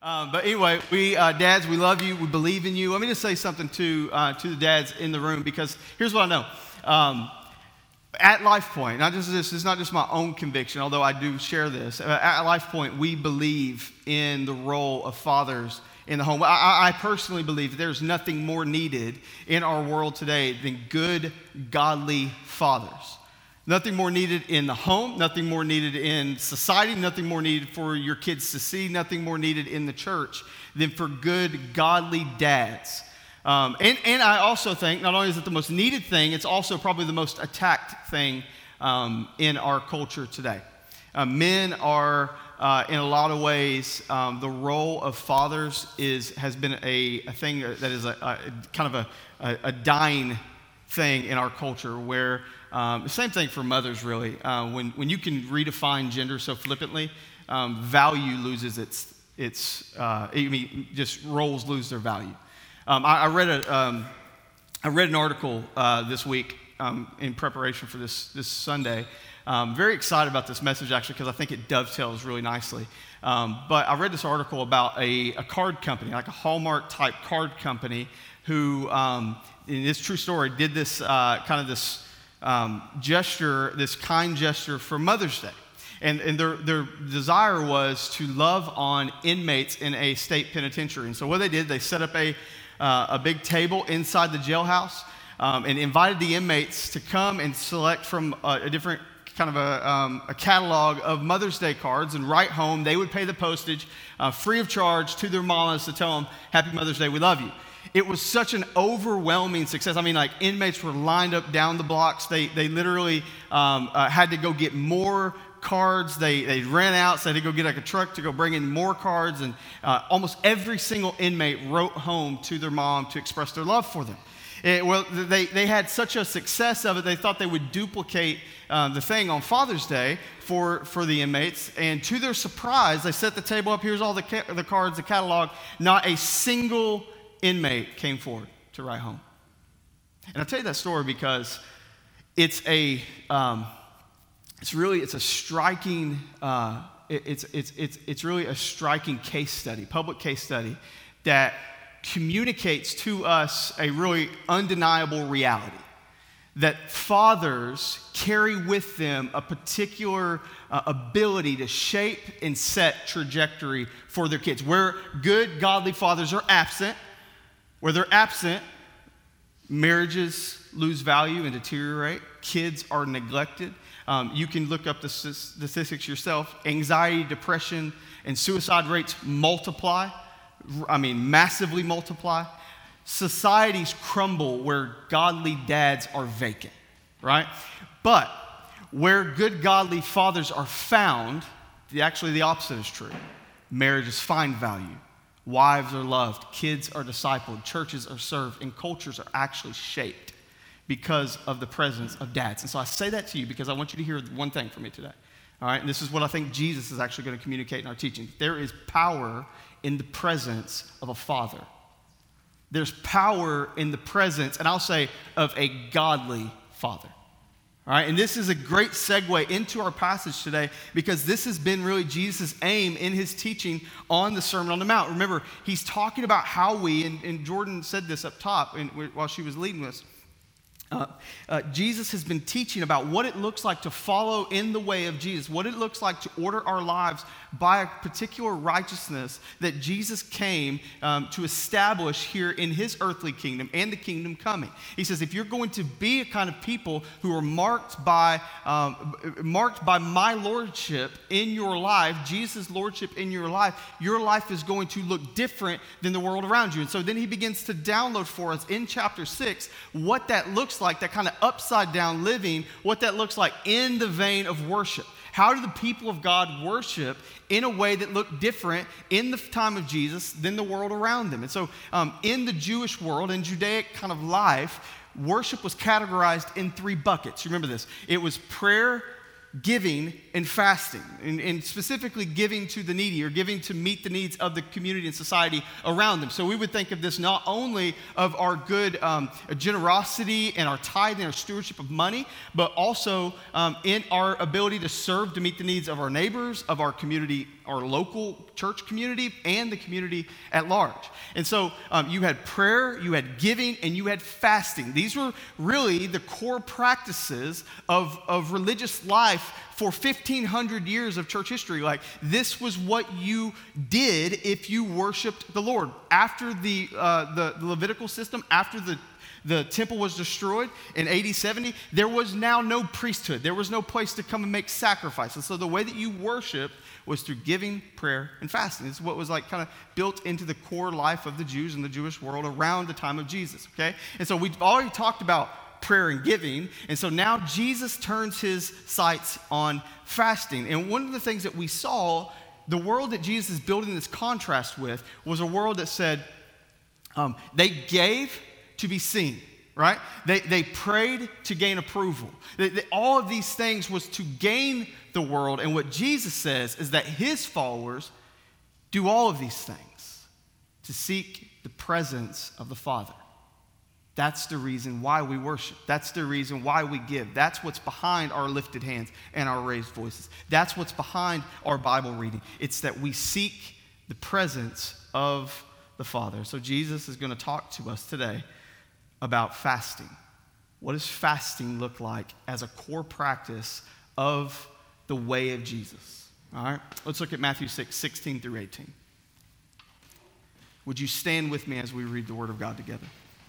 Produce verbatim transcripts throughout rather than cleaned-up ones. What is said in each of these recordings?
Um, but anyway, we uh, dads, we love you. We believe in you. Let me just say something to uh, to the dads in the room, because here's what I know. Um, at LifePoint, not just this, this is not just my own conviction, although I do share this. Uh, at LifePoint, we believe in the role of fathers in the home. I, I personally believe that there's nothing more needed in our world today than good, godly fathers. Nothing more needed in the home, nothing more needed in society, nothing more needed for your kids to see, nothing more needed in the church than for good, godly dads. Um, and, and I also think not only is it the most needed thing, it's also probably the most attacked thing um, in our culture today. Uh, men are, uh, in a lot of ways, um, the role of fathers is has been a, a thing that is a, a kind of a, a, a dying thing in our culture, where um, the same thing for mothers, really. Uh, when when you can redefine gender so flippantly, um, value loses its its. Uh, I mean, just roles lose their value. Um, I, I read a um, I read an article uh, this week um, in preparation for this this Sunday. Um, very excited about this message, actually, because I think it dovetails really nicely. Um, but I read this article about a, a card company, like a Hallmark type card company, who, um, in this true story, did this uh, kind of this um, gesture, this kind gesture for Mother's Day. And, and their, their desire was to love on inmates in a state penitentiary. And so what they did, they set up a, uh, a big table inside the jailhouse um, and invited the inmates to come and select from a, a different kind of a, um, a catalog of Mother's Day cards and write home. They would pay the postage uh, free of charge to their mamas to tell them, Happy Mother's Day, we love you. It was such an overwhelming success. I mean, like, inmates were lined up down the blocks. They they literally um, uh, had to go get more cards. They they ran out, so they had to go get like a truck to go bring in more cards. And uh, almost every single inmate wrote home to their mom to express their love for them. It, well, they, they had such a success of it, they thought they would duplicate uh, the thing on Father's Day for, for the inmates. And to their surprise, they set the table up. Here's all the, ca- the cards, the catalog. Not a single inmate came forward to write home. And I'll tell you that story because it's a, um, it's really, it's a striking, uh, it, it's, it's, it's, it's really a striking case study, public case study that communicates to us a really undeniable reality, that fathers carry with them a particular uh, ability to shape and set trajectory for their kids. Where good, godly fathers are absent, where they're absent, marriages lose value and deteriorate. Kids are neglected. Um, you can look up the statistics yourself. Anxiety, depression, and suicide rates multiply. I mean, massively multiply. Societies crumble where godly dads are vacant, right? But where good, godly fathers are found, the, actually the opposite is true. Marriages find value. Wives are loved. Kids are discipled. Churches are served. And cultures are actually shaped because of the presence of dads. And so I say that to you because I want you to hear one thing from me today. All right? And this is what I think Jesus is actually going to communicate in our teaching. There is power in the presence of a father. There's power in the presence, and I'll say, of a godly father. All right, and this is a great segue into our passage today because this has been really Jesus' aim in his teaching on the Sermon on the Mount. Remember, he's talking about how we, and, and Jordan said this up top in, while she was leading us, Uh, uh, Jesus has been teaching about what it looks like to follow in the way of Jesus, what it looks like to order our lives by a particular righteousness that Jesus came um, to establish here in his earthly kingdom and the kingdom coming. He says, if you're going to be a kind of people who are marked by um, marked by my lordship in your life, Jesus' lordship in your life, your life is going to look different than the world around you. And so then he begins to download for us in chapter six what that looks like, that kind of upside down living, what that looks like in the vein of worship. How do the people of God worship in a way that looked different in the time of Jesus than the world around them? And so um, in the Jewish world, in Judaic kind of life, worship was categorized in three buckets. You remember this. It was prayer, giving, and fasting, and, and specifically giving to the needy or giving to meet the needs of the community and society around them. So we would think of this not only of our good um, generosity and our tithe and our stewardship of money, but also um, in our ability to serve to meet the needs of our neighbors, of our community our local church community and the community at large. And so um, you had prayer, you had giving, and you had fasting. These were really the core practices of, of religious life for fifteen hundred years of church history. Like, this was what you did if you worshiped the Lord. After the, uh, the, the Levitical system, after the The temple was destroyed in A D seventy, there was now no priesthood. There was no place to come and make sacrifices. So the way that you worshiped was through giving, prayer, and fasting. This is what was like kind of built into the core life of the Jews and the Jewish world around the time of Jesus, okay? And so we've already talked about prayer and giving, and so now Jesus turns his sights on fasting. And one of the things that we saw, the world that Jesus is building this contrast with, was a world that said um, they gave to be seen, right? They, they prayed to gain approval. They, they, all of these things was to gain the world. And what Jesus says is that his followers do all of these things to seek the presence of the Father. That's the reason why we worship. That's the reason why we give. That's what's behind our lifted hands and our raised voices. That's what's behind our Bible reading. It's that we seek the presence of the Father. So Jesus is going to talk to us today about fasting. What does fasting look like as a core practice of the way of Jesus? All right, let's look at Matthew six, sixteen through eighteen. Would you stand with me as we read the Word of God together?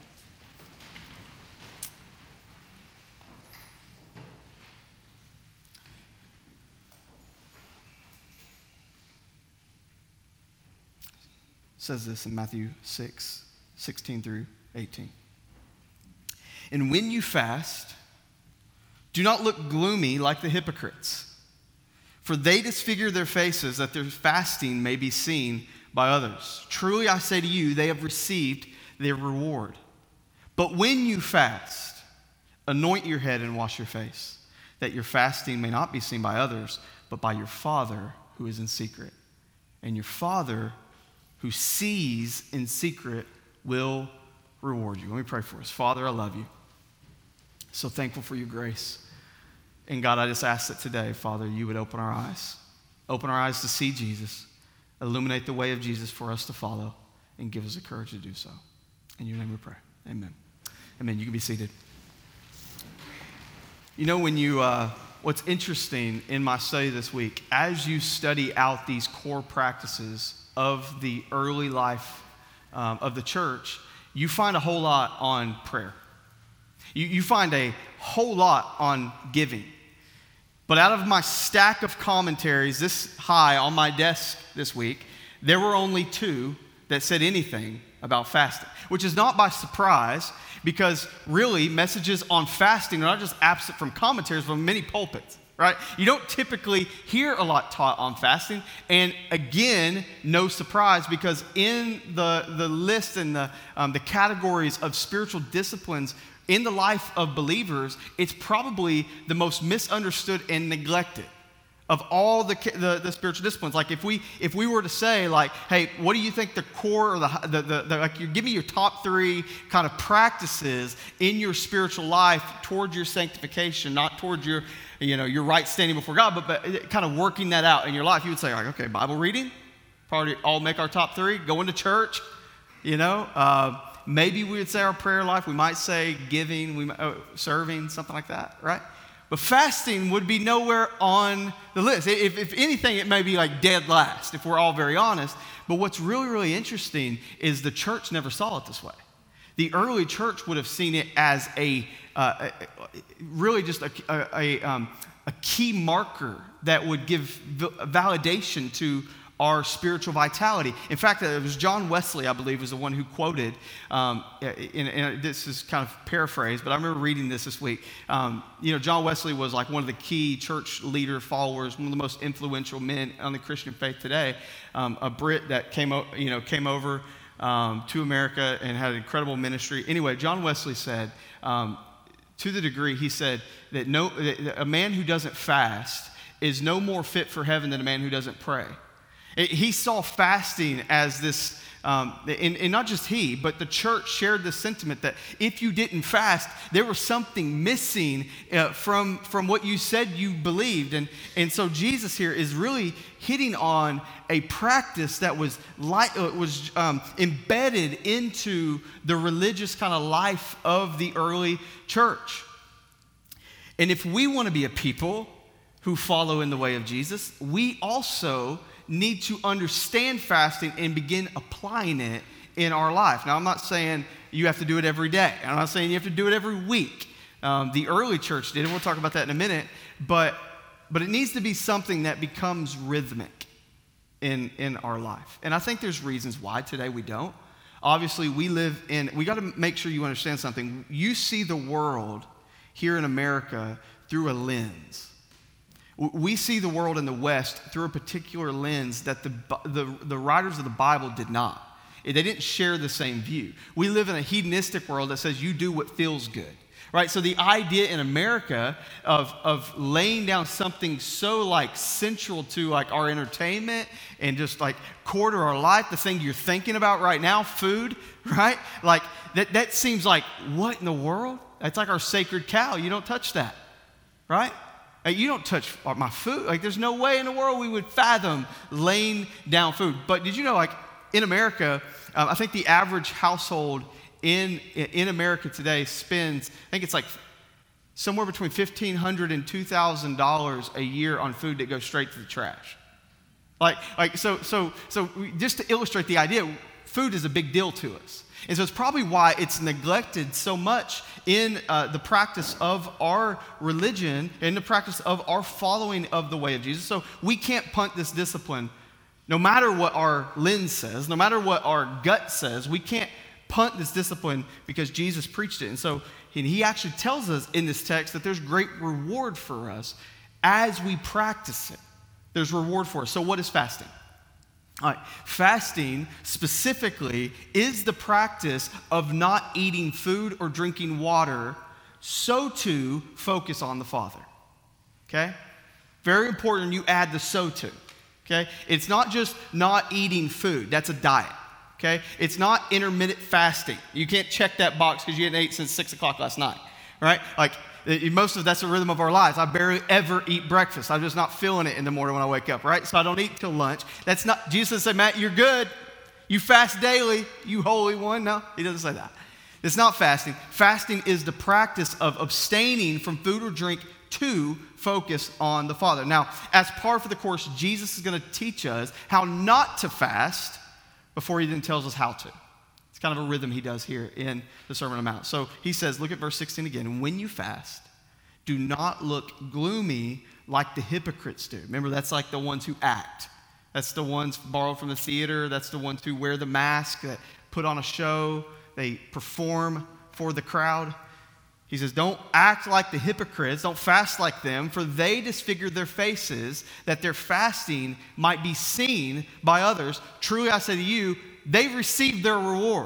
It says this in Matthew six, sixteen through eighteen. And when you fast, do not look gloomy like the hypocrites, for they disfigure their faces that their fasting may be seen by others. Truly I say to you, they have received their reward. But when you fast, anoint your head and wash your face, that your fasting may not be seen by others, but by your Father who is in secret. And your Father who sees in secret will reward you. Let me pray for us. Father, I love you. So thankful for your grace. And God, I just ask that today, Father, you would open our eyes. Open our eyes to see Jesus. Illuminate the way of Jesus for us to follow. And give us the courage to do so. In your name we pray. Amen. Amen. You can be seated. You know, when you, uh, what's interesting in my study this week, as you study out these core practices of the early life um, of the church, you find a whole lot on prayer. You, you find a whole lot on giving. But out of my stack of commentaries this high on my desk this week, there were only two that said anything about fasting, which is not by surprise, because really messages on fasting are not just absent from commentaries, but from many pulpits, right? You don't typically hear a lot taught on fasting. And again, no surprise, because in the, the list and the, um, the categories of spiritual disciplines in the life of believers, it's probably the most misunderstood and neglected of all the, the, the spiritual disciplines. Like if we if we were to say, like, hey, what do you think the core or the, the, the, the like, you give me your top three kind of practices in your spiritual life towards your sanctification, not towards your, you know, your right standing before God, but, but kind of working that out in your life, you would say, like, okay, Bible reading, probably all make our top three, going to church, you know, uh, maybe we would say our prayer life. We might say giving, we might, oh, serving, something like that, right? But fasting would be nowhere on the list. If, if anything, it may be like dead last, if we're all very honest. But what's really, really interesting is the church never saw it this way. The early church would have seen it as a, uh, a really just a, a, a, um, a key marker that would give validation to our spiritual vitality. In fact, it was John Wesley, I believe, was the one who quoted, um, and, and this is kind of paraphrased, but I remember reading this this week. Um, you know, John Wesley was like one of the key church leader followers, one of the most influential men on the Christian faith today, um, a Brit that came, o- you know, came over um, to America and had an incredible ministry. Anyway, John Wesley said, um, to the degree, he said that no, that a man who doesn't fast is no more fit for heaven than a man who doesn't pray. It, he saw fasting as this, um, and, and not just he, but the church shared this sentiment that if you didn't fast, there was something missing uh, from, from what you said you believed. And, and so Jesus here is really hitting on a practice that was, li- uh, was um, embedded into the religious kind of life of the early church. And if we want to be a people who follow in the way of Jesus, we also need to understand fasting and begin applying it in our life. Now, I'm not saying you have to do it every day. I'm not saying you have to do it every week. Um, the early church did, and we'll talk about that in a minute. But, but it needs to be something that becomes rhythmic in, in our life. And I think there's reasons why today we don't. Obviously, we live in, we got to make sure you understand something. You see the world here in America through a lens. We see the world in the West through a particular lens that the, the, the writers of the Bible did not. They didn't share the same view. We live in a hedonistic world that says you do what feels good, right? So the idea in America of, of laying down something so like central to like our entertainment and just like core to our life, the thing you're thinking about right now, food, right? Like that, that seems like, what in the world? That's like our sacred cow. You don't touch that, right? Like, you don't touch my food. Like, there's no way in the world we would fathom laying down food. But did you know, like, in America, um, I think the average household in in America today spends, I think it's like somewhere between fifteen hundred dollars and two thousand dollars a year on food that goes straight to the trash. Like, like so, so, so just to illustrate the idea, food is a big deal to us. And so it's probably why it's neglected so much in uh, the practice of our religion, in the practice of our following of the way of Jesus. So we can't punt this discipline. No matter what our lens says, no matter what our gut says, we can't punt this discipline because Jesus preached it. And so and he actually tells us in this text that there's great reward for us as we practice it. There's reward for us. So what is fasting? All right, fasting specifically is the practice of not eating food or drinking water, so to focus on the Father. Okay? Very important you add the so to. Okay? It's not just not eating food. That's a diet. Okay? It's not intermittent fasting. You can't check that box because you hadn't ate since six o'clock last night. Right? Like, most of that's the rhythm of our lives. I barely ever eat breakfast. I'm just not feeling it in the morning when I wake up, right? So I don't eat till lunch. That's not, Jesus doesn't say, Matt, you're good. You fast daily, you holy one. No, he doesn't say that. It's not fasting. Fasting is the practice of abstaining from food or drink to focus on the Father. Now, as part of the course, Jesus is going to teach us how not to fast before he then tells us how to. Kind of a rhythm he does here in the Sermon on the Mount. So he says, look at verse sixteen again. When you fast, do not look gloomy like the hypocrites do. Remember, that's like the ones who act. That's the ones borrowed from the theater. That's the ones who wear the mask, that put on a show. They perform for the crowd. He says, don't act like the hypocrites. Don't fast like them, for they disfigure their faces that their fasting might be seen by others. Truly I say to you, they've received their reward.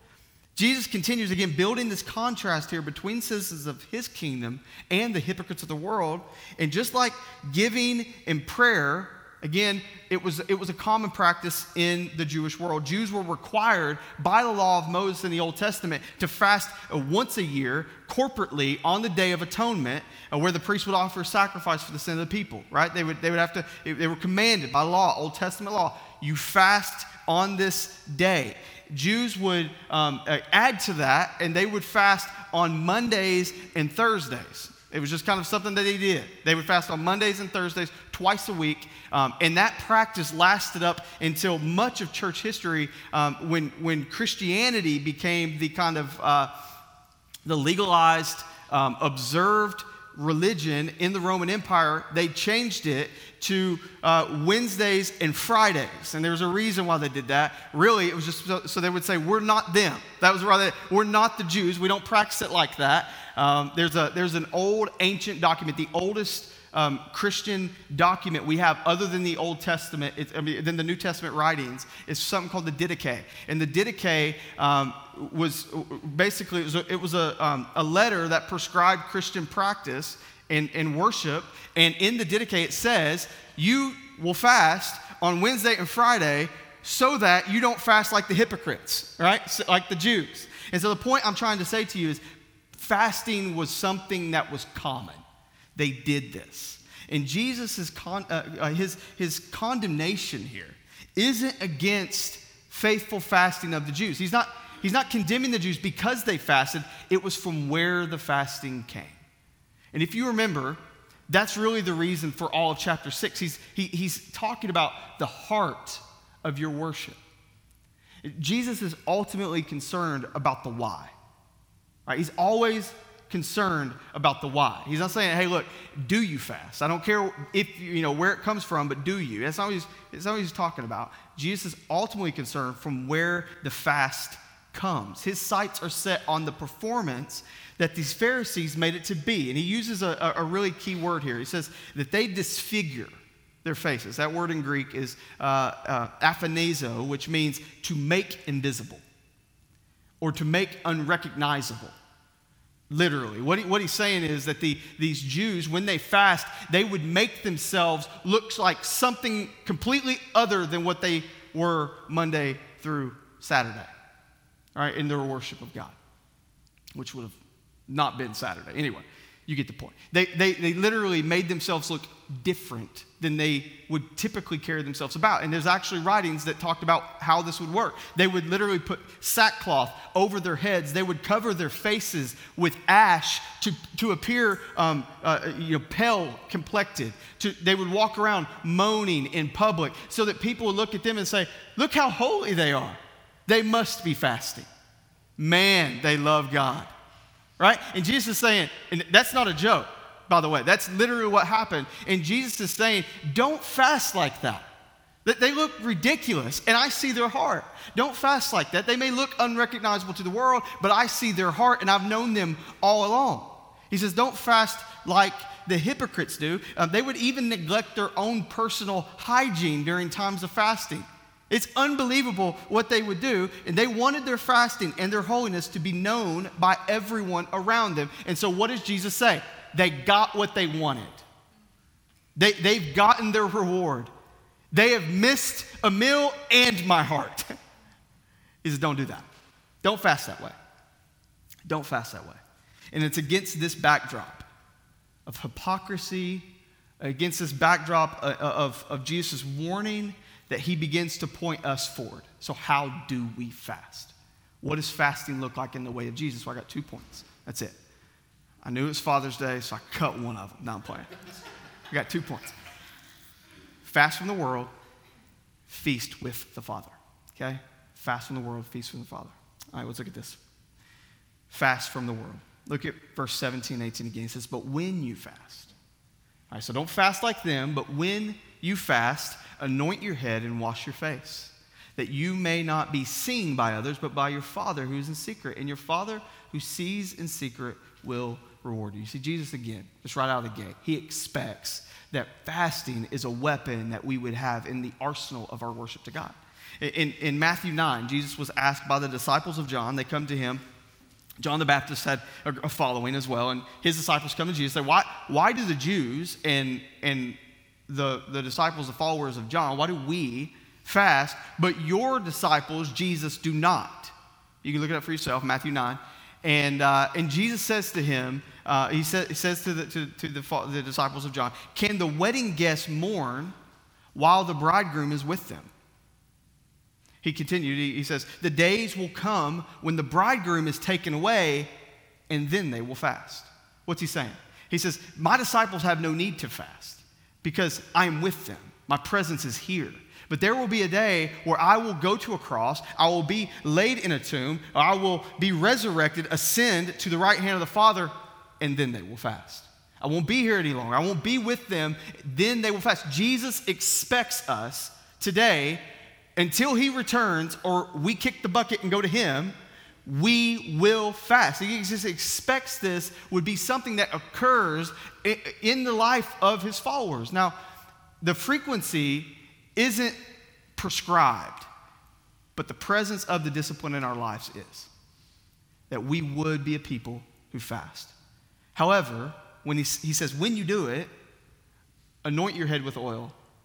Jesus continues again building this contrast here between citizens of his kingdom and the hypocrites of the world. And just like giving and prayer, again, it was, it was a common practice in the Jewish world. Jews were required by the law of Moses in the Old Testament to fast once a year corporately on the Day of Atonement, where the priest would offer a sacrifice for the sin of the people, right? They would, they would have to, they were commanded by law, Old Testament law, you fast on this day. Jews would um, add to that, and they would fast on Mondays and Thursdays. It was just kind of something that they did. They would fast on Mondays and Thursdays twice a week, um, and that practice lasted up until much of church history, um, when when Christianity became the kind of uh, the legalized, um, observed religion in the Roman Empire. They changed it to uh, Wednesdays and Fridays, and there was a reason why they did that. Really, it was just so, so they would say, we're not them. That was why they, we're not the Jews. We don't practice it like that. Um, there's a there's an old ancient document, the oldest um, Christian document we have other than the Old Testament, it's, I mean, than the New Testament writings, is something called the Didache. And the Didache um, was basically, it was a, it was a, um, a letter that prescribed Christian practice and, and worship. And in the Didache it says, you will fast on Wednesday and Friday so that you don't fast like the hypocrites, right? So, like the Jews. And so the point I'm trying to say to you is fasting was something that was common. They did this. And Jesus' con, uh, uh, his, his condemnation here isn't against faithful fasting of the Jews. He's not, he's not condemning the Jews because they fasted. It was from where the fasting came. And if you remember, that's really the reason for all of chapter six. He's, he, he's talking about the heart of your worship. Jesus is ultimately concerned about the why. Right? He's always concerned about the why. He's not saying, hey, look, do you fast? I don't care if you know where it comes from, but do you? That's not what he's, that's not what he's talking about. Jesus is ultimately concerned from where the fast comes. His sights are set on the performance that these Pharisees made it to be. And he uses a, a really key word here. He says that they disfigure their faces. That word in Greek is uh, uh, aphanazo, which means to make invisible or to make unrecognizable. Literally. What, he, what he's saying is that the, these Jews, when they fast, they would make themselves look like something completely other than what they were Monday through Saturday, right, in their worship of God, which would have not been Saturday. Anyway, you get the point. They, they, they literally made themselves look different than they would typically carry themselves about. And there's actually writings that talked about how this would work. They would literally put sackcloth over their heads. They would cover their faces with ash to, to appear um, uh, you know, pale complected. To, they would walk around moaning in public so that people would look at them and say, look how holy they are. They must be fasting. Man, they love God. Right? And Jesus is saying, and that's not a joke, by the way. That's literally what happened. And Jesus is saying, don't fast like that. They look ridiculous, and I see their heart. Don't fast like that. They may look unrecognizable to the world, but I see their heart, and I've known them all along. He says, don't fast like the hypocrites do. Uh, they would even neglect their own personal hygiene during times of fasting. It's unbelievable what they would do, and they wanted their fasting and their holiness to be known by everyone around them. And so what does Jesus say? They got what they wanted. They, they've gotten their reward. They have missed a meal and my heart. He says, don't do that. Don't fast that way. Don't fast that way. And it's against this backdrop of hypocrisy, against this backdrop of, of, of Jesus' warning, that he begins to point us forward. So how do we fast? What does fasting look like in the way of Jesus? Well, I got two points. That's it. I knew it was Father's Day, so I cut one of them. No, I'm playing. I got two points. Fast from the world, feast with the Father. Okay? Fast from the world, feast from the Father. All right, let's look at this. Fast from the world. Look at verse seventeen, eighteen again. It says, but when you fast. All right, so don't fast like them, but when you fast, anoint your head and wash your face, that you may not be seen by others, but by your Father who is in secret. And your Father who sees in secret will reward you. You see, Jesus again, just right out of the gate, he expects that fasting is a weapon that we would have in the arsenal of our worship to God. In, in Matthew nine, Jesus was asked by the disciples of John. They come to him. John the Baptist had a following as well, and his disciples come to Jesus and say, why, why do the Jews and, and the, the disciples, the followers of John, why do we fast, but your disciples, Jesus, do not? You can look it up for yourself, Matthew nine. And, uh, and Jesus says to him, uh, he, sa- he says to, the, to, to the, the disciples of John, can the wedding guests mourn while the bridegroom is with them? He continued, he, he says, the days will come when the bridegroom is taken away, and then they will fast. What's he saying? He says, my disciples have no need to fast because I am with them. My presence is here. But there will be a day where I will go to a cross, I will be laid in a tomb, or I will be resurrected, ascend to the right hand of the Father, and then they will fast. I won't be here any longer. I won't be with them. Then they will fast. Jesus expects us today, until he returns or we kick the bucket and go to him, we will fast. He just expects this would be something that occurs in the life of his followers. Now, the frequency isn't prescribed, but the presence of the discipline in our lives is. That we would be a people who fast. However, when he, he says, when you do it, anoint your head with oil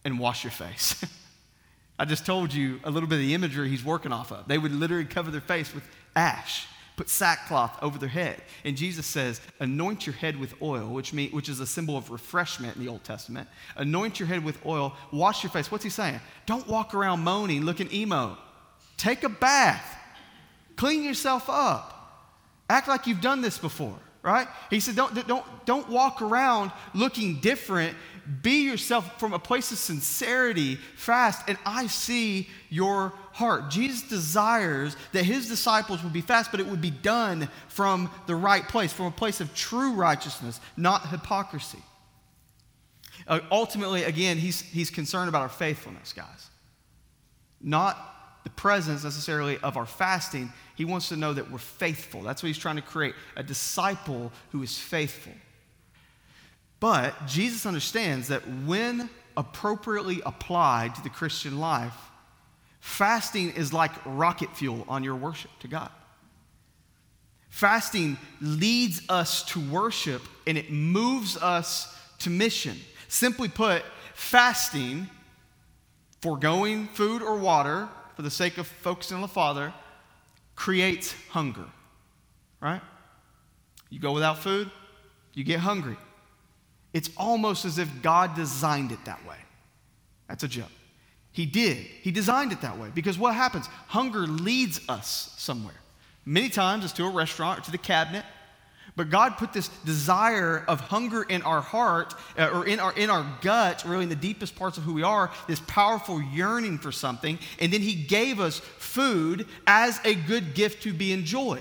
and wash your face. I just told you a little bit of the imagery he's working off of. They would literally cover their face with ash, put sackcloth over their head. And Jesus says, anoint your head with oil, which mean, which is a symbol of refreshment in the Old Testament. Anoint your head with oil, wash your face. What's he saying? Don't walk around moaning, looking emo. Take a bath. Clean yourself up. Act like you've done this before, right? He said, don't, don't, don't walk around looking different. Be yourself from a place of sincerity, fast, and I see your heart. Jesus desires that his disciples would be fast, but it would be done from the right place, from a place of true righteousness, not hypocrisy. Uh, ultimately, again, he's, he's concerned about our faithfulness, guys. Not the presence necessarily of our fasting. He wants to know that we're faithful. That's what he's trying to create, a disciple who is faithful. But Jesus understands that when appropriately applied to the Christian life, fasting is like rocket fuel on your worship to God. Fasting leads us to worship and it moves us to mission. Simply put, fasting, foregoing food or water for the sake of focusing on the Father, creates hunger, right? You go without food, you get hungry. It's almost as if God designed it that way. That's a joke. He did. He designed it that way because what happens? Hunger leads us somewhere. Many times it's to a restaurant or to the cabinet, but God put this desire of hunger in our heart uh, or in our, in our gut, really in the deepest parts of who we are, this powerful yearning for something, and then he gave us food as a good gift to be enjoyed.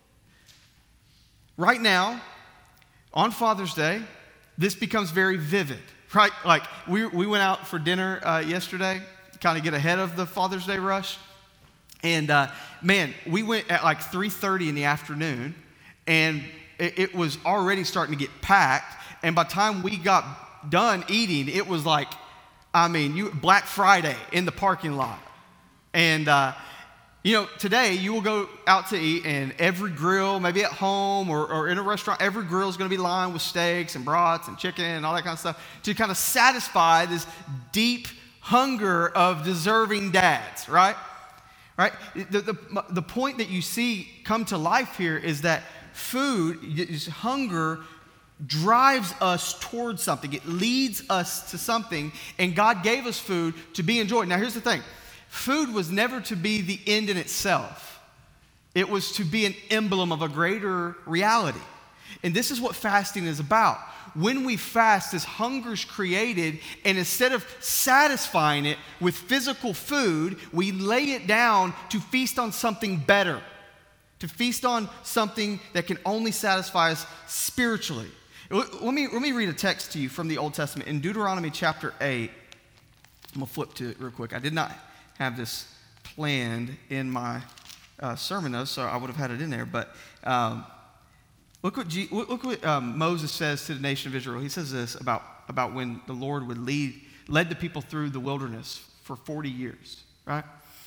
Right now, on Father's Day, this becomes very vivid, right? Like we, we went out for dinner uh, yesterday, kind of get ahead of the Father's Day rush. And uh, man, we went at like three thirty in the afternoon and it, it was already starting to get packed. And by the time we got done eating, it was like, I mean, you Black Friday in the parking lot. And, uh, you know, today you will go out to eat and every grill, maybe at home or, or in a restaurant, every grill is going to be lined with steaks and brats and chicken and all that kind of stuff to kind of satisfy this deep hunger of deserving dads, right? Right? The, the, the point that you see come to life here is that food, is hunger drives us towards something. It leads us to something, and God gave us food to be enjoyed. Now, here's the thing. Food was never to be the end in itself. It was to be an emblem of a greater reality. And this is what fasting is about. When we fast, this hunger's created, and instead of satisfying it with physical food, we lay it down to feast on something better, to feast on something that can only satisfy us spiritually. Let me, let me read a text to you from the Old Testament. In Deuteronomy chapter eight, I'm going to flip to it real quick. I did not have this planned in my uh, sermon notes, so I would have had it in there, but um, Look what, G, look what um, Moses says to the nation of Israel. He says this about, about when the Lord would lead, led the people through the wilderness for forty years, right?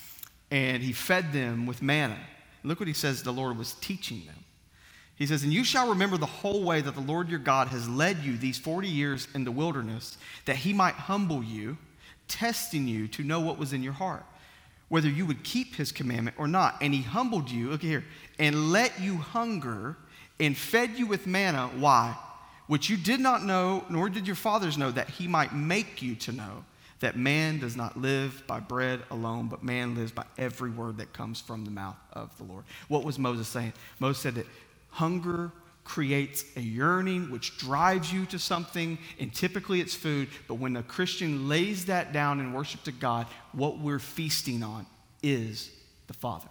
And he fed them with manna. Look what he says the Lord was teaching them. He says, and you shall remember the whole way that the Lord your God has led you these forty years in the wilderness, that he might humble you, testing you to know what was in your heart, whether you would keep his commandment or not. And he humbled you, look here, and let you hunger and fed you with manna. Why? Which you did not know, nor did your fathers know, that he might make you to know that man does not live by bread alone, but man lives by every word that comes from the mouth of the Lord. What was Moses saying? Moses said that hunger creates a yearning which drives you to something, and typically it's food, but when a Christian lays that down in worship to God, what we're feasting on is the Father.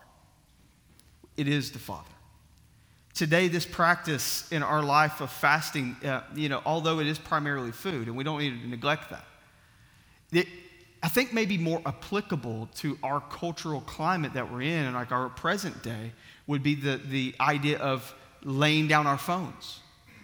It is the Father. Today, this practice in our life of fasting, uh, you know, although it is primarily food, and we don't need to neglect that, it, I think may be more applicable to our cultural climate that we're in and like our present day would be the, the idea of laying down our phones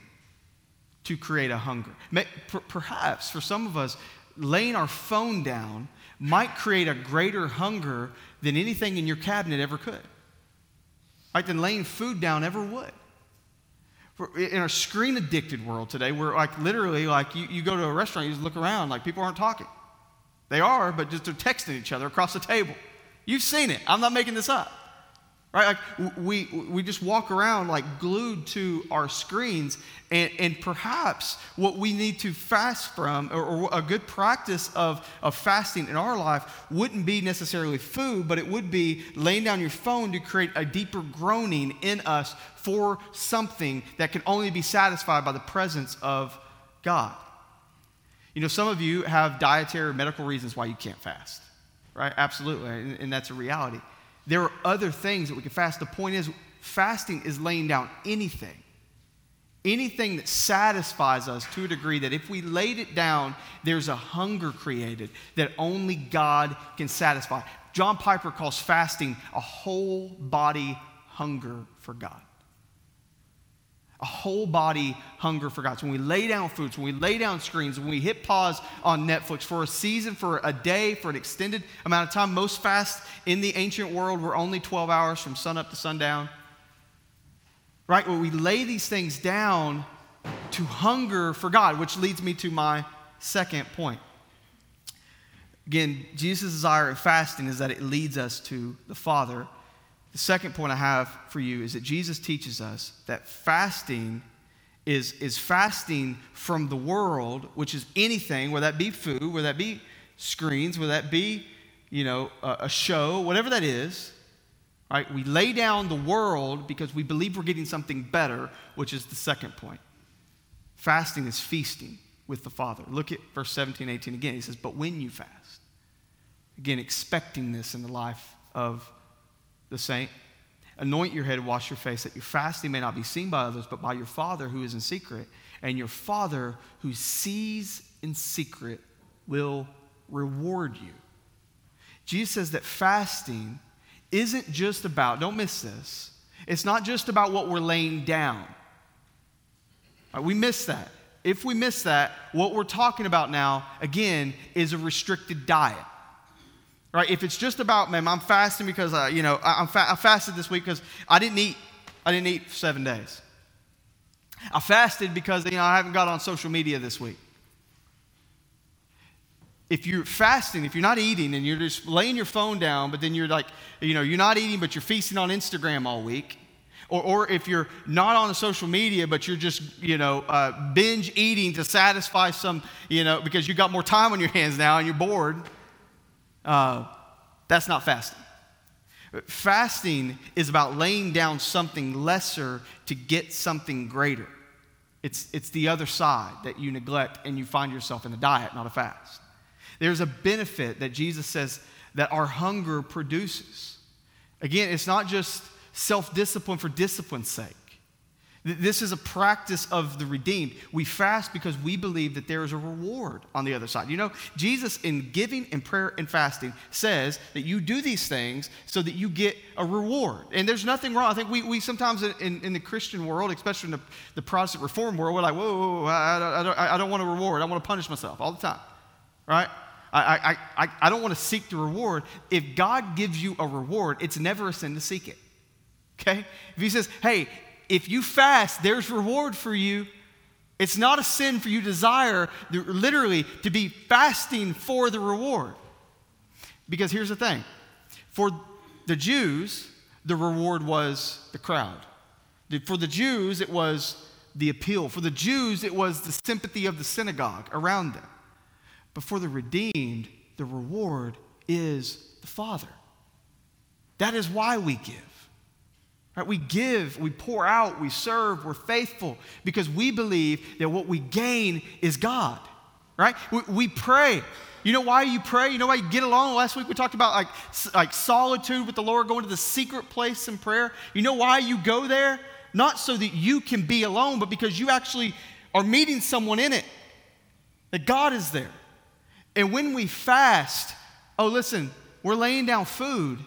to create a hunger. May, per, perhaps for some of us, laying our phone down might create a greater hunger than anything in your cabinet ever could. Right, than laying food down ever would. In our screen-addicted world today, where like literally, like you, you go to a restaurant, you just look around, like people aren't talking. They are, but just they're texting each other across the table. You've seen it. I'm not making this up. Right? Like we, we just walk around like glued to our screens, and, and perhaps what we need to fast from, or, or a good practice of, of fasting in our life wouldn't be necessarily food, but it would be laying down your phone to create a deeper groaning in us for something that can only be satisfied by the presence of God. You know, some of you have dietary or medical reasons why you can't fast, right? Absolutely, and, and that's a reality. There are other things that we can fast. The point is, fasting is laying down anything. Anything that satisfies us to a degree that if we laid it down, there's a hunger created that only God can satisfy. John Piper calls fasting a whole body hunger for God. A whole body hunger for God. So when we lay down foods, when we lay down screens, when we hit pause on Netflix for a season, for a day, for an extended amount of time, most fasts in the ancient world were only twelve hours from sunup to sundown. Right? When we lay these things down to hunger for God, which leads me to my second point. Again, Jesus' desire of fasting is that it leads us to the Father. The second point I have for you is that Jesus teaches us that fasting is, is fasting from the world, which is anything, whether that be food, whether that be screens, whether that be, you know, a, a show, whatever that is, right? We lay down the world because we believe we're getting something better, which is the second point. Fasting is feasting with the Father. Look at verse seventeen, eighteen again. He says, but when you fast, again, expecting this in the life of the saint, anoint your head, wash your face, that your fasting may not be seen by others, but by your Father who is in secret. And your Father who sees in secret will reward you. Jesus says that fasting isn't just about, don't miss this, it's not just about what we're laying down. Right, we miss that. If we miss that, what we're talking about now, again, is a restricted diet. Right? If it's just about, man, I'm fasting because, uh, you know, I, I'm fa- I fasted this week because I didn't eat. I didn't eat for seven days. I fasted because, you know, I haven't got on social media this week. If you're fasting, if you're not eating and you're just laying your phone down, but then you're like, you know, you're not eating, but you're feasting on Instagram all week, or, or if you're not on the social media, but you're just, you know, uh, binge eating to satisfy some, you know, because you got more time on your hands now and you're bored, Uh, that's not fasting. Fasting is about laying down something lesser to get something greater. It's, it's the other side that you neglect and you find yourself in a diet, not a fast. There's a benefit that Jesus says that our hunger produces. Again, it's not just self-discipline for discipline's sake. This is a practice of the redeemed. We fast because we believe that there is a reward on the other side. You know, Jesus in giving and prayer and fasting says that you do these things so that you get a reward. And there's nothing wrong. I think we, we sometimes in, in the Christian world, especially in the, the Protestant Reform world, we're like, whoa, whoa, whoa I, I, don't, I don't want a reward. I want to punish myself all the time, right? I, I, I, I don't want to seek the reward. If God gives you a reward, it's never a sin to seek it, okay? If he says, hey, if you fast, there's reward for you. It's not a sin for you to desire, literally, to be fasting for the reward. Because here's the thing. For the Jews, the reward was the crowd. For the Jews, it was the appeal. For the Jews, it was the sympathy of the synagogue around them. But for the redeemed, the reward is the Father. That is why we give. Right? We give, we pour out, we serve, we're faithful because we believe that what we gain is God, right? We, we pray. You know why you pray? You know why you get along? Last week we talked about like, like solitude with the Lord, going to the secret place in prayer. You know why you go there? Not so that you can be alone, but because you actually are meeting someone in it, that God is there. And when we fast, oh, listen, we're laying down food.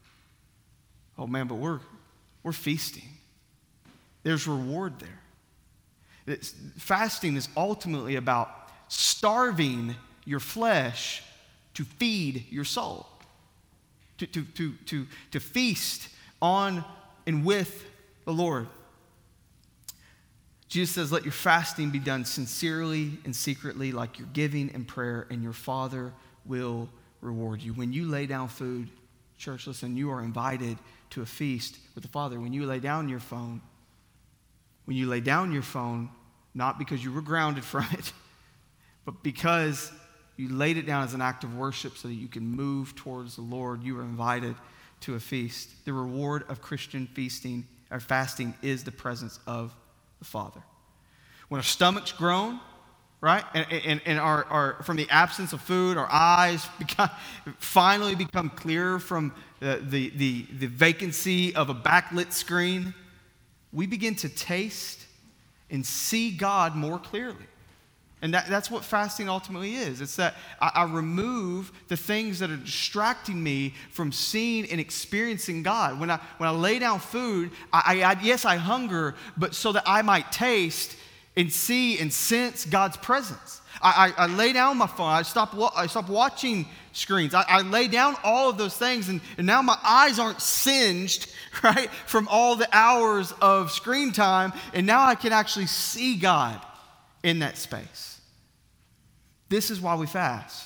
Oh, man, but we're We're feasting. There's reward there. It's, fasting is ultimately about starving your flesh to feed your soul, to, to, to, to, to feast on and with the Lord. Jesus says, let your fasting be done sincerely and secretly, like your giving and prayer, and your Father will reward you. When you lay down food, church, listen, you are invited to a feast with the Father. When you lay down your phone, when you lay down your phone, not because you were grounded from it, but because you laid it down as an act of worship so that you can move towards the Lord, you are invited to a feast. The reward of Christian feasting or fasting is the presence of the Father. When our stomach's grown, right, and, and, and our, our, from the absence of food, our eyes become, finally become clearer from the, the, the, the vacancy of a backlit screen, we begin to taste and see God more clearly. And that, that's what fasting ultimately is. It's that I, I remove the things that are distracting me from seeing and experiencing God. When I, when I lay down food, I, I, yes, I hunger, but so that I might taste and see and sense God's presence. I, I, I lay down my phone. I stop, I stop watching screens. I, I lay down all of those things, and, and now my eyes aren't singed, right, from all the hours of screen time, and now I can actually see God in that space. This is why we fast.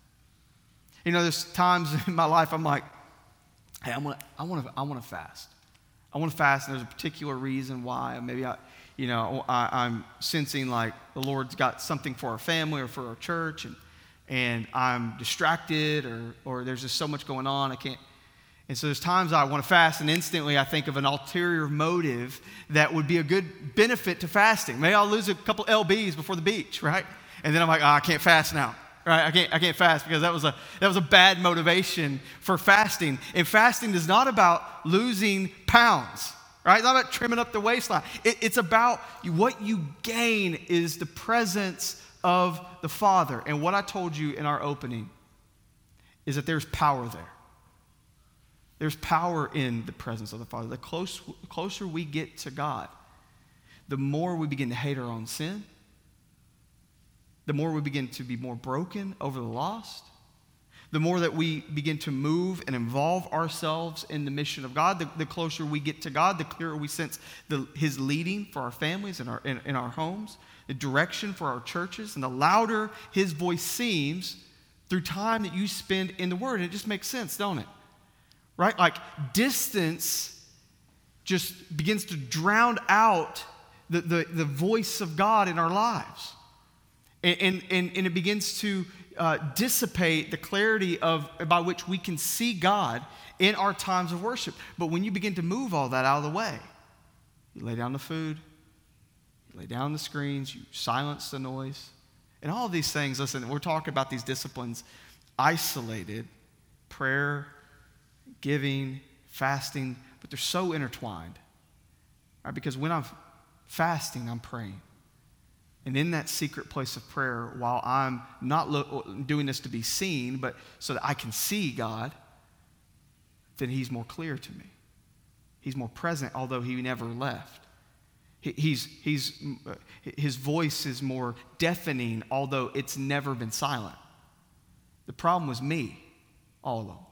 You know, there's times in my life I'm like, hey, I want to, I want to, I want to fast. I want to fast, and there's a particular reason why. Maybe I, you know, I, I'm sensing like the Lord's got something for our family or for our church, and and I'm distracted, or or there's just so much going on, I can't. And so there's times I want to fast, and instantly I think of an ulterior motive that would be a good benefit to fasting. Maybe I'll lose a couple L Bs before the beach, right? And then I'm like, oh, I can't fast now, right? I can't, I can't fast because that was a that was a bad motivation for fasting. And fasting is not about losing pounds, right? It's not about trimming up the waistline. It, it's about you, what you gain is the presence of the Father. And what I told you in our opening is that there's power there. There's power in the presence of the Father. The close, closer we get to God, the more we begin to hate our own sin, the more we begin to be more broken over the lost, the more that we begin to move and involve ourselves in the mission of God, the, the closer we get to God, the clearer we sense the, His leading for our families and our, in, in our homes, the direction for our churches, and the louder His voice seems through time that you spend in the Word. And it just makes sense, don't it? Right? Like distance just begins to drown out the, the, the voice of God in our lives. And, and, and it begins to uh, dissipate the clarity of by which we can see God in our times of worship. But when you begin to move all that out of the way, you lay down the food, you lay down the screens, you silence the noise, and all of these things. Listen, we're talking about these disciplines isolated, prayer, giving, fasting, but they're so intertwined. Right? Because when I'm fasting, I'm praying. And in that secret place of prayer, while I'm not lo- doing this to be seen, but so that I can see God, then He's more clear to me. He's more present, although He never left. He, he's, he's, uh, his voice is more deafening, although it's never been silent. The problem was me all along.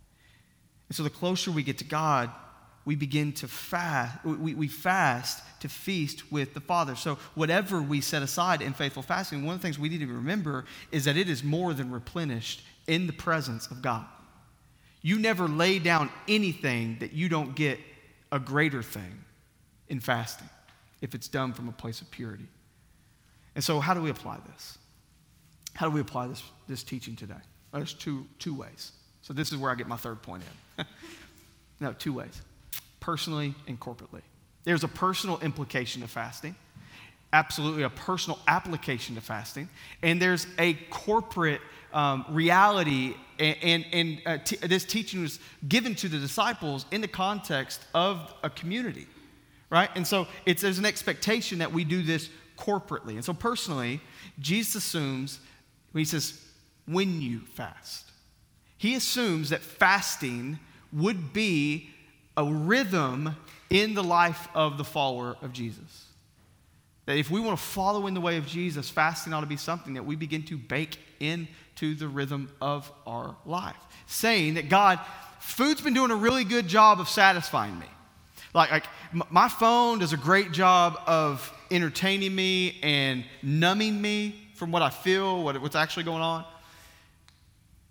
And so the closer we get to God, we begin to fast, we, we fast to feast with the Father. So whatever we set aside in faithful fasting, one of the things we need to remember is that it is more than replenished in the presence of God. You never lay down anything that you don't get a greater thing in fasting if it's done from a place of purity. And so how do we apply this? How do we apply this, this teaching today? Well, there's two, two ways. So this is where I get my third point in. No, two ways. Personally and corporately. There's a personal implication to fasting, absolutely a personal application to fasting, and there's a corporate um, reality, and, and, and uh, t- this teaching was given to the disciples in the context of a community, right? And so it's, there's an expectation that we do this corporately. And so personally, Jesus assumes, when he says, when you fast, he assumes that fasting would be a rhythm in the life of the follower of Jesus. That if we want to follow in the way of Jesus, fasting ought to be something that we begin to bake into the rhythm of our life. Saying that God, food's been doing a really good job of satisfying me. Like, like my phone does a great job of entertaining me and numbing me from what I feel, what, what's actually going on.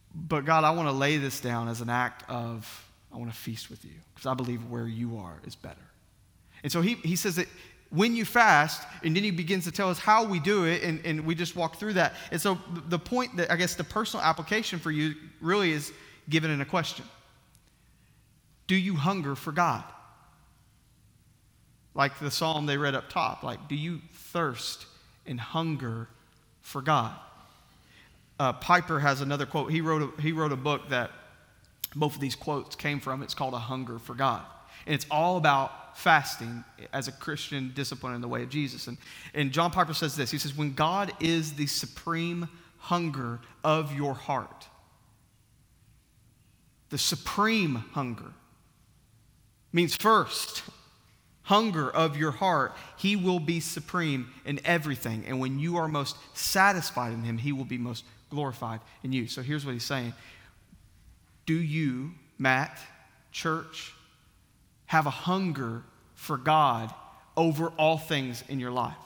But God, I want to lay this down as an act of, I want to feast with you because I believe where you are is better. And so he, he says that when you fast, and then he begins to tell us how we do it, and, and we just walk through that. And so the point that I guess the personal application for you really is given in a question. Do you hunger for God? Like the psalm they read up top, like, do you thirst and hunger for God? Uh, Piper has another quote. He wrote, a, he wrote a book that both of these quotes came from. It's called A Hunger for God. And it's all about fasting as a Christian discipline in the way of Jesus. And, and John Piper says this. He says, when God is the supreme hunger of your heart, the supreme hunger means first, hunger of your heart, he will be supreme in everything. And when you are most satisfied in him, he will be most glorified in you. So here's what he's saying. Do you, Matt, church, have a hunger for God over all things in your life?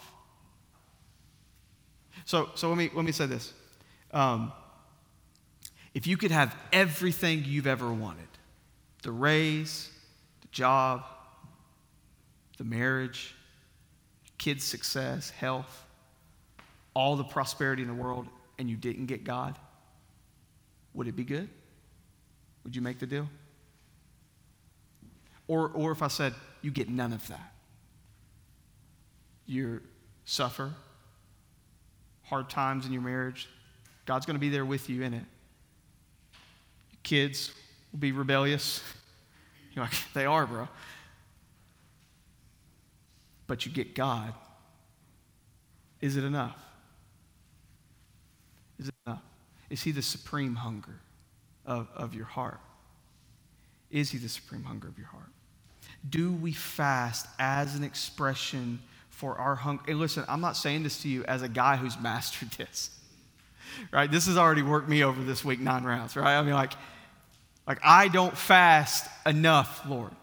So, so let me let me say this. Um, if you could have everything you've ever wanted, the raise, the job, the marriage, kids' success, health, all the prosperity in the world, and you didn't get God, would it be good? Would you make the deal? Or, or if I said, you get none of that. You suffer, hard times in your marriage, God's going to be there with you in it. Your kids will be rebellious. You're like, they are, bro. But you get God. Is it enough? Is it enough? Is he the supreme hunger of, of your heart? Is he the supreme hunger of your heart? Do we fast as an expression for our hunger? And listen, I'm not saying this to you as a guy who's mastered this, right? This has already worked me over this week, nine rounds, right? I mean, like, like I don't fast enough, Lord.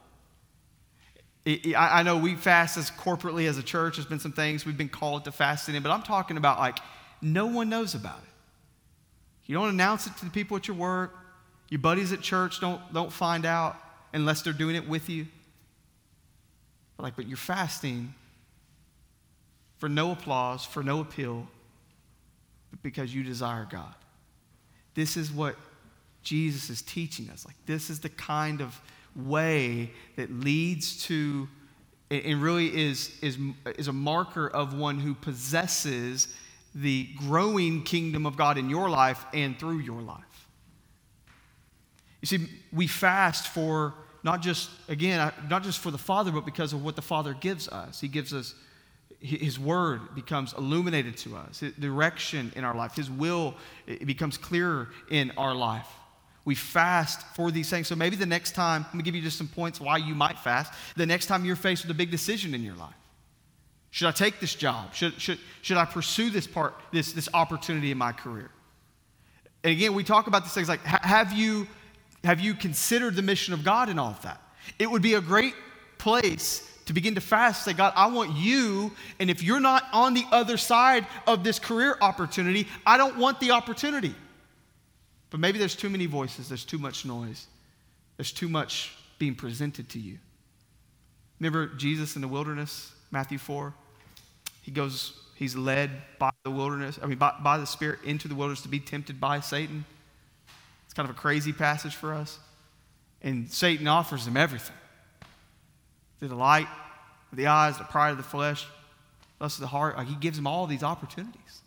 I know we fast as corporately as a church. There's been some things we've been called to fasting in, but I'm talking about like no one knows about it. You don't announce it to the people at your work. Your buddies at church don't, don't find out unless they're doing it with you. But like, but you're fasting for no applause, for no appeal, but because you desire God. This is what Jesus is teaching us. Like, this is the kind of way that leads to and really is, is, is a marker of one who possesses the growing kingdom of God in your life and through your life. You see, we fast for not just, again, not just for the Father, but because of what the Father gives us. He gives us, his word becomes illuminated to us, his direction in our life, his will, it becomes clearer in our life. We fast for these things. So maybe the next time, let me give you just some points why you might fast. The next time you're faced with a big decision in your life. Should I take this job? Should, should, should I pursue this part, this, this opportunity in my career? And again, we talk about these things like, have you, have you considered the mission of God in all of that? It would be a great place to begin to fast, say, God, I want you, and if you're not on the other side of this career opportunity, I don't want the opportunity. But maybe there's too many voices, there's too much noise, there's too much being presented to you. Remember Jesus in the wilderness, Matthew four? He goes, he's led by the wilderness, I mean, by, by the Spirit into the wilderness to be tempted by Satan. It's kind of a crazy passage for us. And Satan offers him everything. The delight of the eyes, the pride of the flesh, lust of the heart. Like, he gives him all these opportunities.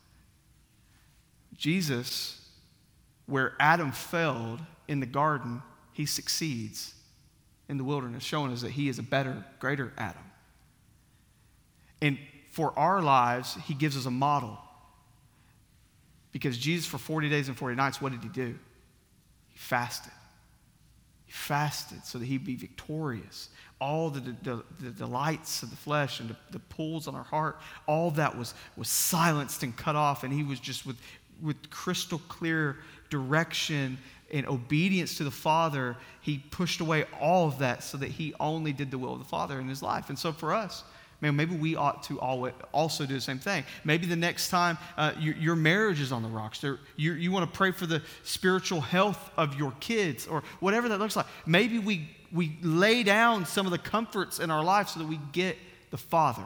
Jesus, where Adam failed in the garden, he succeeds in the wilderness, showing us that he is a better, greater Adam. And for our lives, he gives us a model. Because Jesus, for forty days and forty nights, what did he do? He fasted. He fasted so that he'd be victorious. All the, the, the delights of the flesh and the, the pulls on our heart, all that was, was silenced and cut off, and he was just with, with crystal clear direction and obedience to the Father. He pushed away all of that so that he only did the will of the Father in his life. And so for us, man, maybe we ought to always also do the same thing. Maybe the next time uh, your, your marriage is on the rocks, there, you, you want to pray for the spiritual health of your kids or whatever that looks like. Maybe we, we lay down some of the comforts in our life so that we get the Father.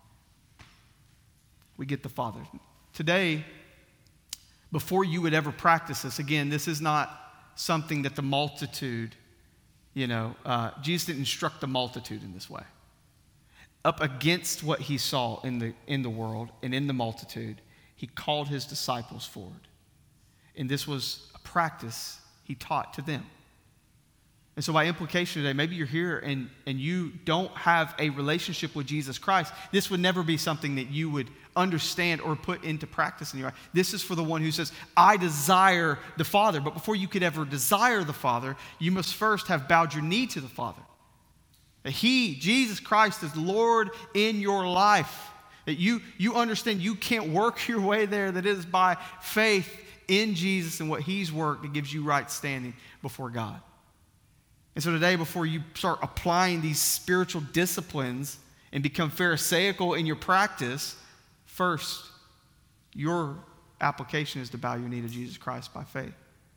We get the Father. Today, before you would ever practice this, again, this is not something that the multitude, you know, uh, Jesus didn't instruct the multitude in this way. Up against what he saw in the, in the world and in the multitude, he called his disciples forward. And this was a practice he taught to them. And so by implication today, maybe you're here and, and you don't have a relationship with Jesus Christ. This would never be something that you would understand or put into practice in your life. This is for the one who says, I desire the Father. But before you could ever desire the Father, you must first have bowed your knee to the Father. That he, Jesus Christ, is Lord in your life. That you, you understand you can't work your way there, that it is by faith in Jesus and what he's worked that gives you right standing before God. And so today, before you start applying these spiritual disciplines and become pharisaical in your practice, first, your application is to bow your knee to Jesus Christ by faith.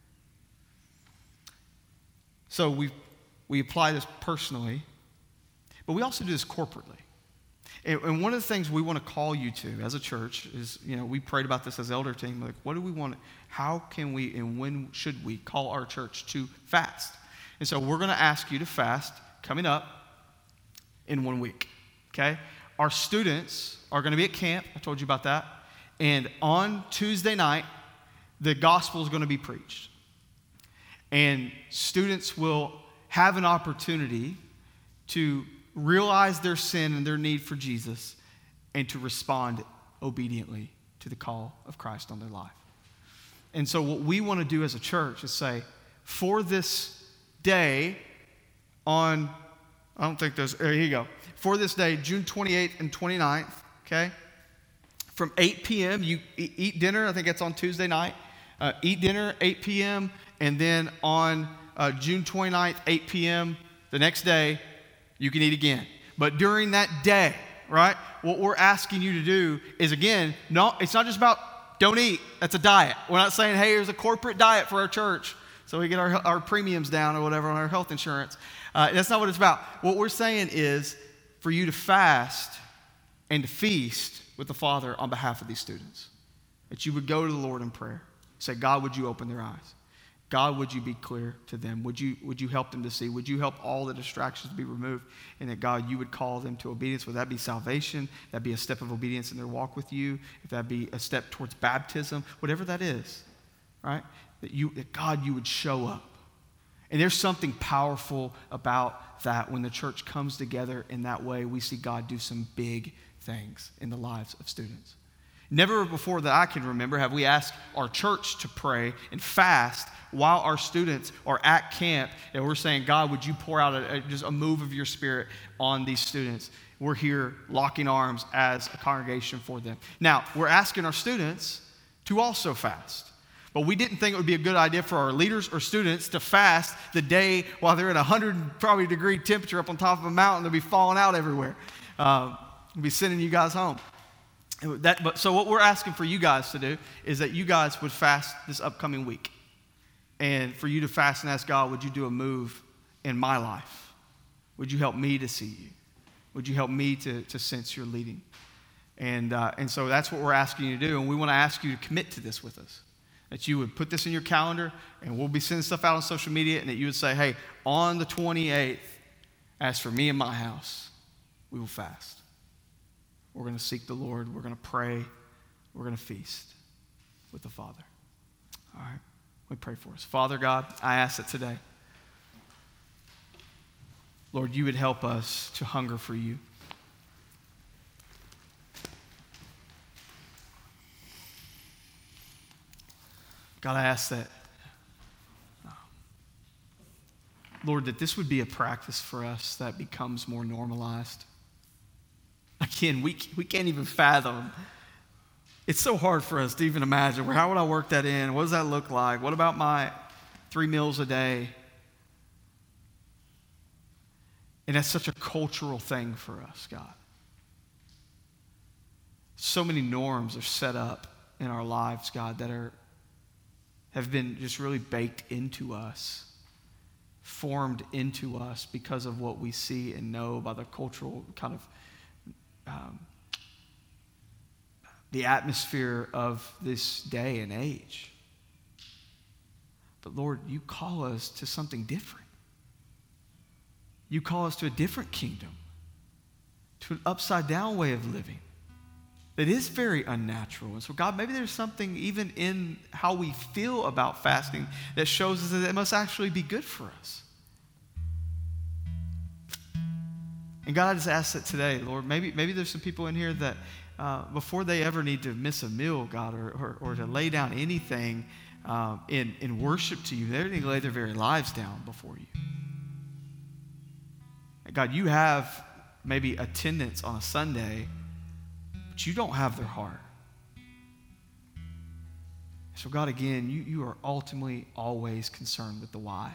So we, we apply this personally, but we also do this corporately. And, and one of the things we want to call you to as a church is, you know, we prayed about this as elder team, like, what do we want, how can we and when should we call our church to fast? And so we're going to ask you to fast coming up in one week, okay? Our students are going to be at camp. I told you about that. And on Tuesday night, the gospel is going to be preached. And students will have an opportunity to realize their sin and their need for Jesus and to respond obediently to the call of Christ on their life. And so what we want to do as a church is say, for this day on, I don't think there's, here you go. For this day, June twenty-eighth and twenty-ninth, okay? From eight p.m., you eat dinner. I think that's on Tuesday night. Uh, eat dinner, eight p.m., and then on uh, June twenty-ninth, eight p.m., the next day, you can eat again. But during that day, right, what we're asking you to do is, again, no, it's not just about don't eat. That's a diet. We're not saying, hey, here's a corporate diet for our church, so we get our, our premiums down or whatever on our health insurance. Uh, that's not what it's about. What we're saying is for you to fast and to feast with the Father on behalf of these students. That you would go to the Lord in prayer. Say, God, would you open their eyes? God, would you be clear to them? Would you, would you help them to see? Would you help all the distractions to be removed? And that, God, you would call them to obedience. Would that be salvation? That'd be a step of obedience in their walk with you. If that be a step towards baptism, whatever that is, right? That you, that God, you would show up. And there's something powerful about that when the church comes together in that way. We see God do some big things in the lives of students. Never before that I can remember have we asked our church to pray and fast while our students are at camp, and we're saying, God, would you pour out a, a, just a move of your Spirit on these students? We're here locking arms as a congregation for them. Now, we're asking our students to also fast. But we didn't think it would be a good idea for our leaders or students to fast the day while they're at a hundred probably degree temperature up on top of a mountain. They'll be falling out everywhere. Uh, we'll be sending you guys home. That, but, so what we're asking for you guys to do is that you guys would fast this upcoming week. And for you to fast and ask God, would you do a move in my life? Would you help me to see you? Would you help me to, to sense your leading? And, uh, and so that's what we're asking you to do. And we want to ask you to commit to this with us. That you would put this in your calendar, and we'll be sending stuff out on social media, and that you would say, hey, on the twenty-eighth, as for me and my house, we will fast. We're going to seek the Lord. We're going to pray. We're going to feast with the Father. All right, let me pray for us. Father God, I ask that today, Lord, you would help us to hunger for you. God, I ask that, uh, Lord, that this would be a practice for us that becomes more normalized. Again, we, we can't even fathom. It's so hard for us to even imagine. How would I work that in? What does that look like? What about my three meals a day? And that's such a cultural thing for us, God. so many norms are set up in our lives, God, that are have been just really baked into us, formed into us because of what we see and know by the cultural kind of um, the atmosphere of this day and age. But Lord, you call us to something different. You call us to a different kingdom, to an upside down way of living that is very unnatural. And so God, maybe there's something even in how we feel about fasting that shows us that it must actually be good for us. And God, I just ask that today, Lord, maybe, maybe there's some people in here that uh, before they ever need to miss a meal, God, or, or, or to lay down anything um, in, in worship to you, they need to lay their very lives down before you. And God, you have maybe attendance on a Sunday, but you don't have their heart. So God, again, you, you are ultimately always concerned with the why.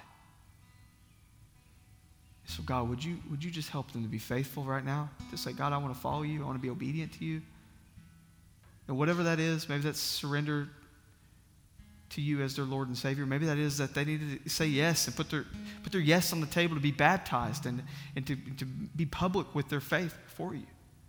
So God, would you, would you just help them to be faithful right now? Just say, God, I want to follow you. I want to be obedient to you. And whatever that is, maybe that's surrender to you as their Lord and Savior. Maybe that is that they need to say yes and put their, put their yes on the table to be baptized and, and to, to be public with their faith for you.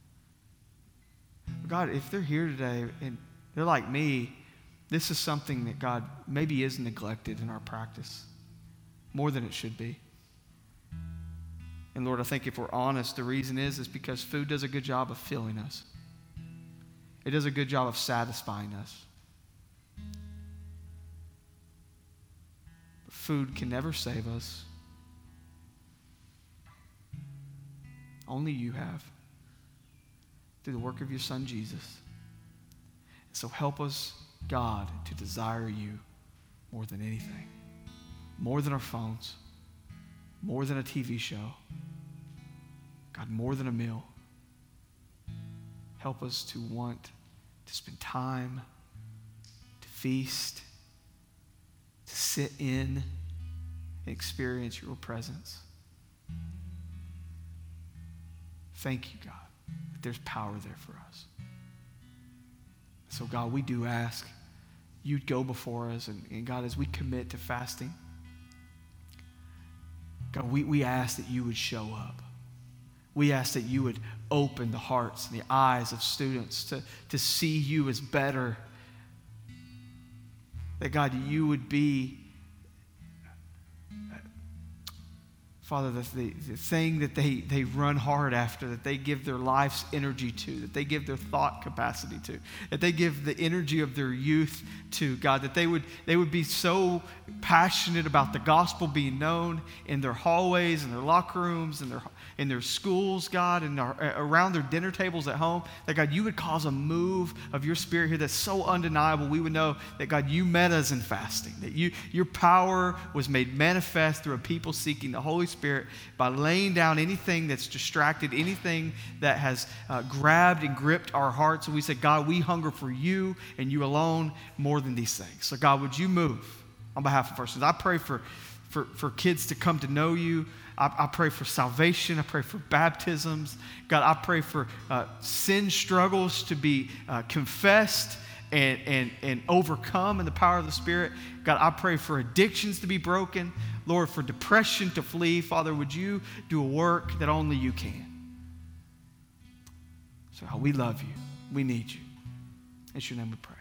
God, if they're here today and they're like me, this is something that, God, maybe is neglected in our practice more than it should be. And Lord, I think if we're honest, the reason is, is because food does a good job of filling us. It does a good job of satisfying us. But food can never save us. Only you have, through the work of your Son, Jesus. So help us, God, to desire you more than anything. More than our phones. More than a T V show. God, more than a meal. Help us to want to spend time, to feast, to sit in and experience your presence. Thank you, God, that there's power there for us. So, God, we do ask you'd go before us. And, and God, as we commit to fasting, God, we, we ask that you would show up. We ask that you would open the hearts and the eyes of students to, to see you as better. That, God, you would be, Father, the, the, the thing that they, they run hard after, that they give their life's energy to, that they give their thought capacity to, that they give the energy of their youth to, God, that they would, they would be so passionate about the gospel being known in their hallways, in their locker rooms, in their, in their schools, God, and around their dinner tables at home, that, God, you would cause a move of your Spirit here that's so undeniable. We would know that, God, you met us in fasting, that you, your power was made manifest through a people seeking the Holy Spirit Spirit by laying down anything that's distracted, anything that has uh, grabbed and gripped our hearts. And we said, God, we hunger for you and you alone more than these things. So, God, would you move on behalf of our students? I pray for, for, for kids to come to know you. I, I pray for salvation. I pray for baptisms. God, I pray for uh, sin struggles to be uh, confessed and, and, and overcome in the power of the Spirit. God, I pray for addictions to be broken. Lord, for depression to flee. Father, would you do a work that only you can? So we love you. We need you. In your name we pray.